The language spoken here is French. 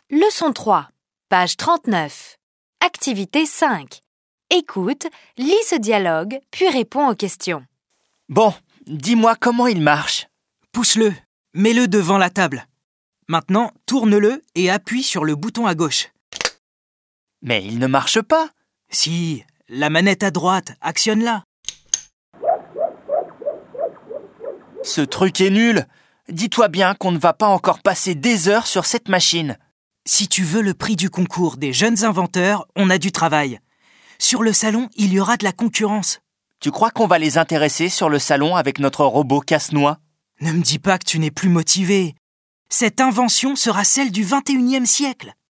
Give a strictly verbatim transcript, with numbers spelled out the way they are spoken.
Leçon trois, page trente-neuf. Activité cinq. Écoute, lis ce dialogue, puis réponds aux questions. Bon, dis-moi comment il marche. Pousse-le, mets-le devant la table. Maintenant, tourne-le et appuie sur le bouton à gauche. Mais il ne marche pas. Si, la manette à droite, actionne-la. Ce truc est nul. Dis-toi bien qu'on ne va pas encore passer des heures sur cette machine. Si tu veux le prix du concours des jeunes inventeurs, on a du travail. Sur le salon, il y aura de la concurrence. Tu crois qu'on va les intéresser sur le salon avec notre robot casse-noix ? Ne me dis pas que tu n'es plus motivé. Cette invention sera celle du vingt et unième siècle.